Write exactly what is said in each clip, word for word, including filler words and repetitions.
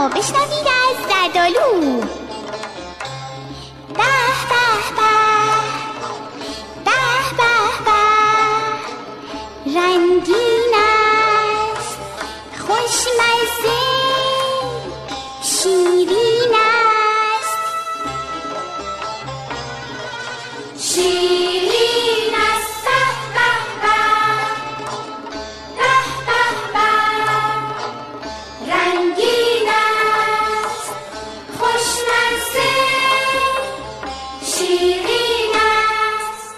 اما بشنوید از زردالو. به به به به به به، رنگین است، خوشمزه، شیرین است، شیرین است، به به به به به، رنگین است، خوشمزه، شیرین است.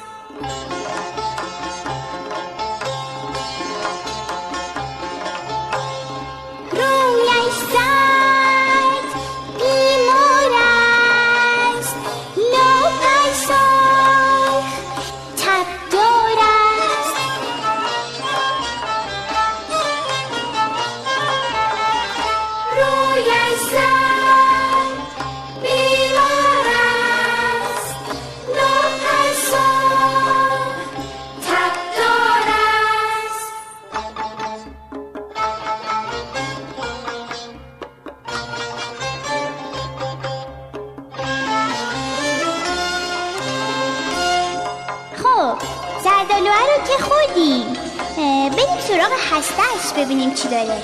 رویش زرد بیمار است، لبش سرخ تبدار است، رویش زرد بیمار است، لبش سرخ تبدار است. خب زردالوه رو که خوردیم، اه، بریم سراغ هسته‌اش ببینیم چی داره.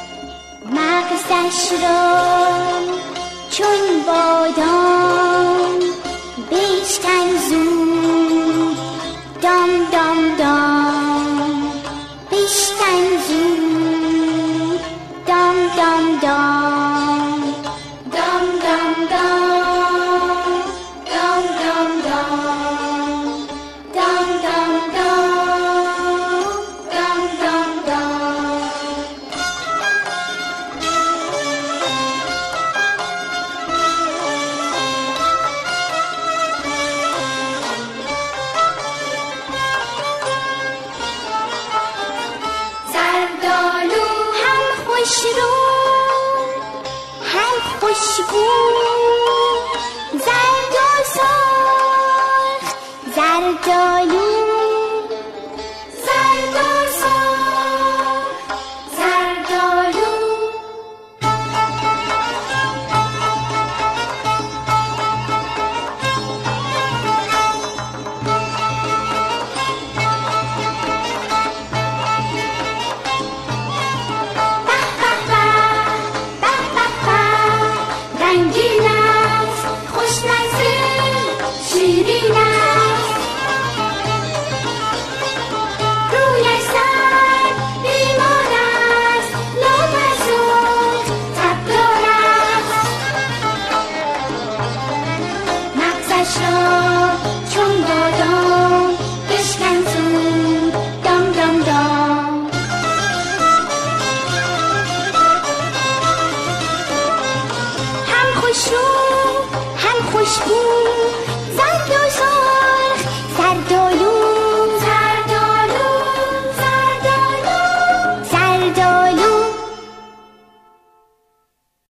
مغزش را چون بادام بشکن زود، دام دام دام، بشکن زود، دام دام دام، دام دام دام، دام دام دام، دام دام دام، دام دام دام. زردالو هم خوشرو هم خوشبو،